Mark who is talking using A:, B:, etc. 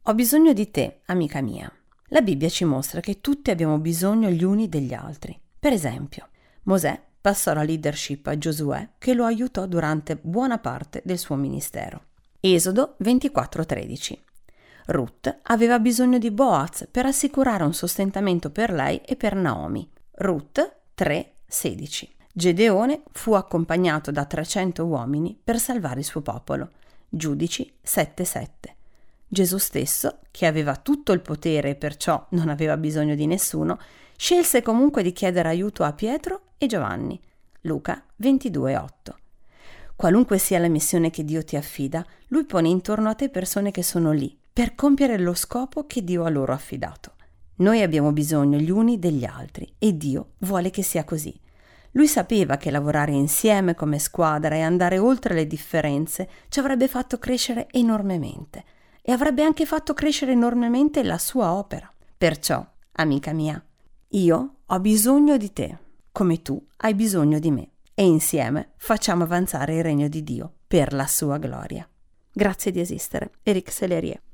A: Ho bisogno di te, amica mia. La Bibbia ci mostra che tutti abbiamo bisogno gli uni degli altri. Per esempio, Mosè passò la leadership a Giosuè, che lo aiutò durante buona parte del suo ministero. Esodo 24:13. Ruth aveva bisogno di Boaz per assicurare un sostentamento per lei e per Naomi. Ruth 3:16. Gedeone fu accompagnato da 300 uomini per salvare il suo popolo. Giudici 7:7. Gesù stesso, che aveva tutto il potere e perciò non aveva bisogno di nessuno, scelse comunque di chiedere aiuto a Pietro e Giovanni. Luca 22:8. Qualunque sia la missione che Dio ti affida, Lui pone intorno a te persone che sono lì per compiere lo scopo che Dio ha loro affidato. Noi abbiamo bisogno gli uni degli altri e Dio vuole che sia così. Lui sapeva che lavorare insieme come squadra e andare oltre le differenze ci avrebbe fatto crescere enormemente e avrebbe anche fatto crescere enormemente la sua opera. Perciò, amica mia, io ho bisogno di te, come tu hai bisogno di me, e insieme facciamo avanzare il regno di Dio per la sua gloria. Grazie di esistere. Eric Sellerie.